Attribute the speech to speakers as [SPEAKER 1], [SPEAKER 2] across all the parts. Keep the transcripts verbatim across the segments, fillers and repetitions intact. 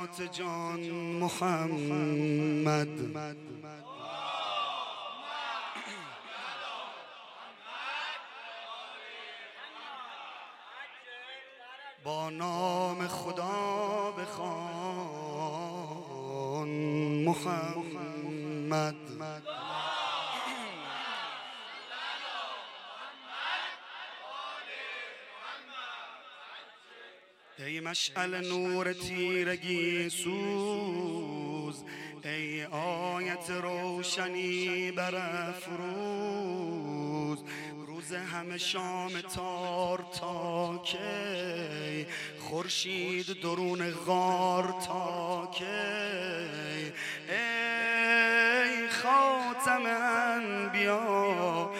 [SPEAKER 1] حیات جان محمد. با نام خدا بخوان محمد. ای مشعل نور تیرگی سوز، ای آیت روشنی برافروز، روز همه شام تار تا کی، خورشید درون غار تا کی، ای خاتم انبیا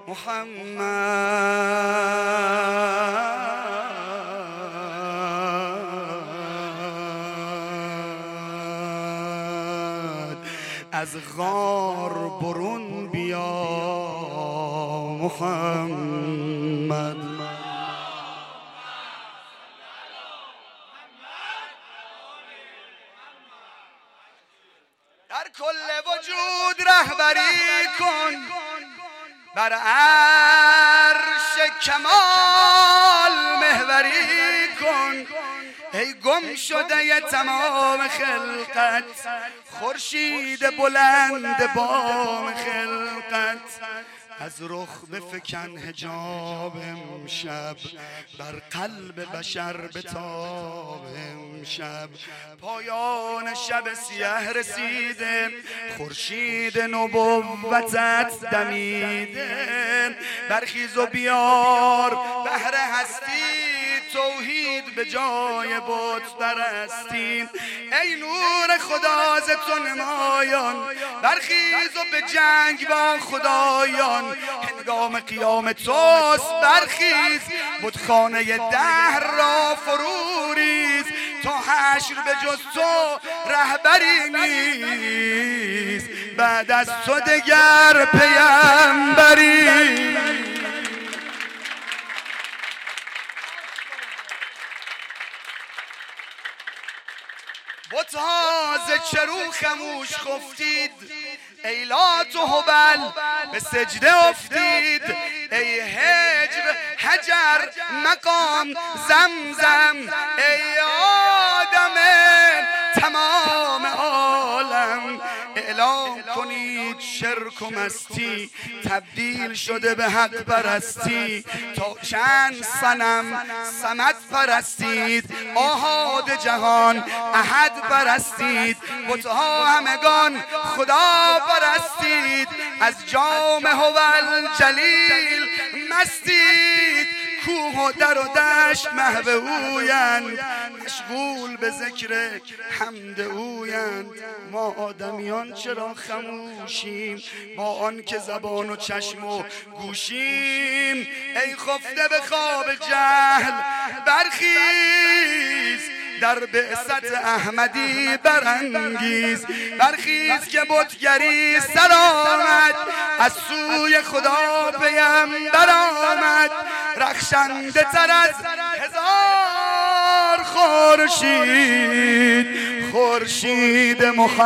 [SPEAKER 1] محمد. از غار برون بیا محمد. در کل وجود رهبری کن، بر عرش کمال محوری کن، ای گم شده تمام خلقت، خورشید بلند بام خلقت. از رخ بفکن حجاب امشب، بر قلب بشر بتاب امشب. پایان شب سیه رسیده، خورشید نبوتت دمیده، برخیز و بیار بهر هستی، توحید به جای بت پرستی. ای نور خدا ز تو نمایان، برخیز و به جنگ با خدایان، هنگام قیام توست برخیز، بتخانه دهر را فرو ریز، تا حشر به جز تو رهبری نیست، بعد از تو دگر پیامبری. بت‌ها ز چرو خموش خفتید، ای لات و هبل به سجده افتید، ای هجر حجر مقام زمزم، ای آدم تمام عالم. اعلام کنید شرک و مستی تبدیل شده به حق پرستی، تا چند صنم صمد پرستید، آحاد جهان احد پرستید، بت‌ها همگان خدا پرستید، از جام هوال جلیل مستید، کوه و در و دشت محو اویند، مشغول به ذکر حمد اویند. ما آدمیان چرا خموشیم با آن که زبان و چشم و گوشیم؟ ای خفته به خواب جهل برخیز، در بعثت احمدی برانگیز، برخیز که بتگری سر آمد، از سوی خدا پیامبر آمد، رخشنده تر از هزار خورشید، خورشید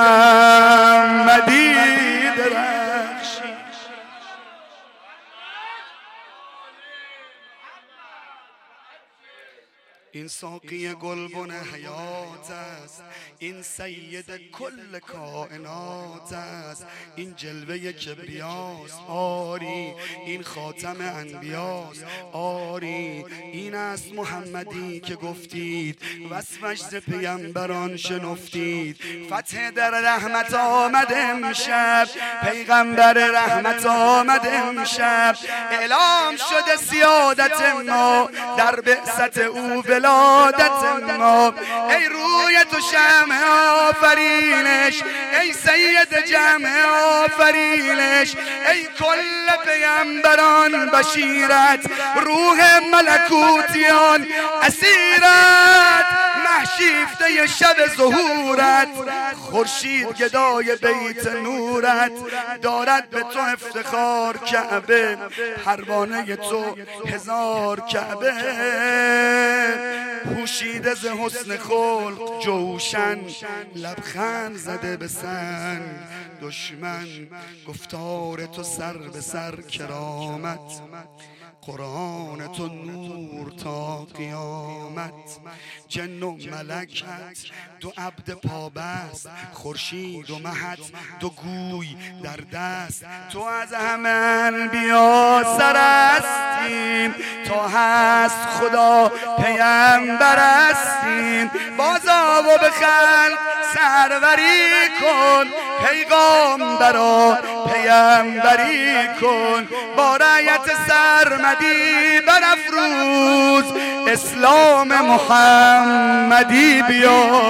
[SPEAKER 1] محمدی درخشید. این ساقی گلبن حیات است، این سید کل کائنات است، این جلوه کبریاست آری، این خاتم انبیاست آری. این است محمدی که گفتید، وصفش ز پیامبران شنفتید. فتح در رحمت آمد امشب، پیغمبر رحمت آمد امشب، اعلام شده سیادت ما در بعثت او ولادت ما. ای روی تو شمع آفرینش، ای سید جمع آفرینش، ای کل پیامبران بشیرت، روح ملکوتیان اسیرت، محشیفته شب ظهورت، خورشید گدای بیت نورت، دارد به تو افتخار کعبه، پروانه تو هزار کعبه. پوشیده ز حسن خلق جوشن، لبخند زده به سنگ دشمن. گفتار تو سر به سر کرامت، قرآن تو نور تا قیامت. جن و ملکت دو عبد پابست، خورشید و مهت دو گوی در دست. تو از همه انبیا سرستیم، تا هست خدا پیمبر استیم. بازآ و به خلق سروری کن، پیغامبرا پیمبری کن. با رایت سرمدی برافروز، اسلام محمدی بیا.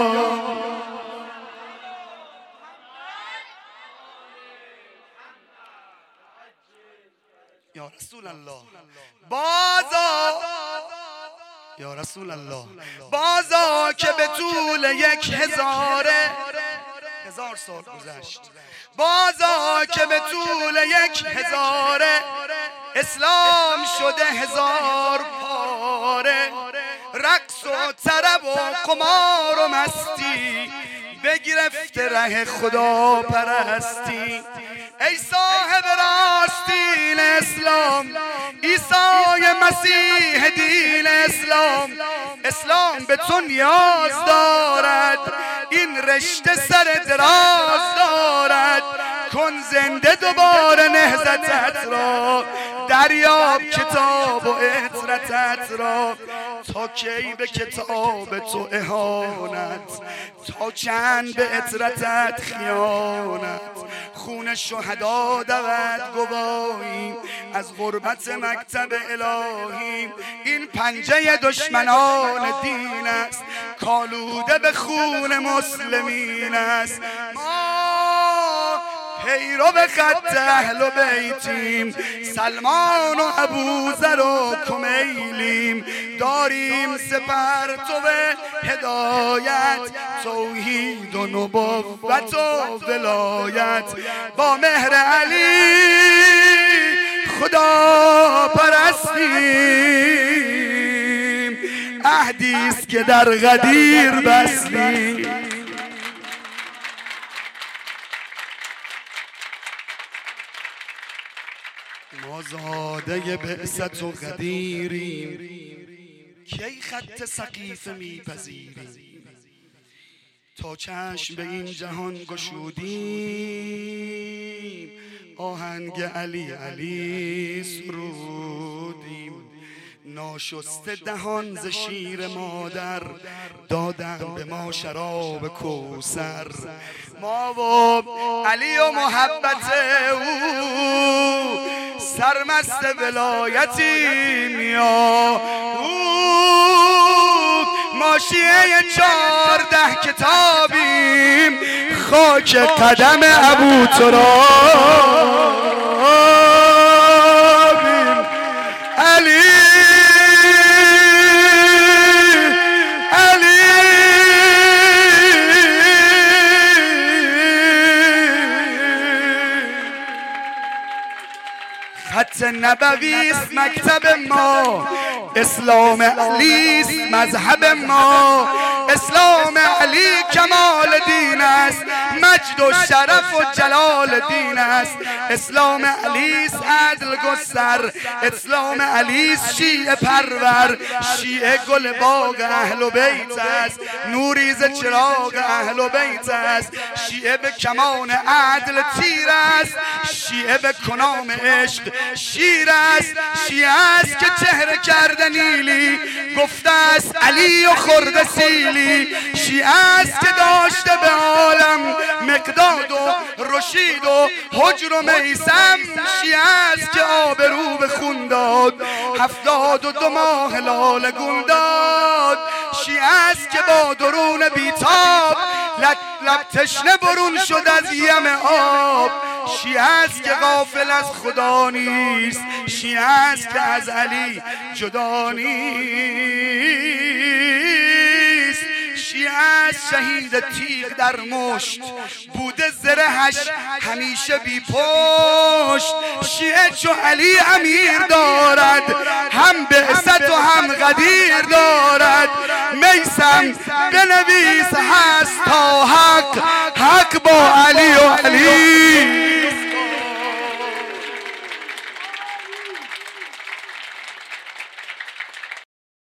[SPEAKER 1] یا رسول الله بازا، یا رسول الله بازا که به طول یک هزاره هزار سال گذشت. بازا که به طول یک هزاره اسلام شده هزار پاره. رقص و طرب و قمار و مستی، بگرفته ره خدا پرستی. ای صاحب راستین اسلام، عیسی مسیح دین اسلام. اسلام به تو نیاز دارد، این رشته سر دراز دارد. کن زنده دوباره نهضتت را، دریاب کتاب و عطرتت را. تا کی به کتاب تو اهانت، تا چند به عطرتت خیانت. خون شهدا دود گواهی از غربت مکتب الهی. این پنجه دشمنان دین است، کالوده به خون مسلمین است. ما پیرو به خط اهل و بیتیم، سلمان و ابوذر و کمیلیم. داریم سپر تو به هدایت، توحید و نبوت و ولایت. با مهر علی خدا پرستیم، عهدیست که در غدیر بستیم. ما زاده بعثت و غدیریم، کی خط سقیفه میپذیریم. تا چشم به این جهان گشودیم، آهنگ علی علی سرودیم. ناشسته دهان ز شیر مادر، دادن به ما شراب کوثر. ما و علی و محبت او، سرمست ولایتیم یا ما شیعه چارده کتابیم، خاک قدم ابو ترابیم. علی خط نبویست مکتب ما، اسلام علیست مذهب ما. اسلام علی کمال دین است، مجد و شرف و جلال دین است. اسلام علیست عدل گستر، اسلام علیست شیعه پرور. شیعه گل باغ اهل و بیت است، نوری ز چراغ اهل و بیت است. شیعه به کمان عدل تیر است، شیعه به کنام عشق شیر است. شیعه است که چهره کرده نیلی، گفته است علی و خورده سیلی. شیعه است که داشته به عالم مقداد و رشید و حجر و میسم. شیعه است که آبرو به خون داد، هفتاد و دو ماه لاله گون داد. شیعه است که با درون بیتاب، لب تشنه برون شد از یم آب. شیعه است که غافل از خدا نیست، شیعه است که از علی جدا نیست. شیعه شهید تیغ در مشت، بوده زرهش همیشه بی پشت. شیعه چو علی امیر دارد، هم بعثت و هم غدیر دارد. میسم بنویس هست تا حق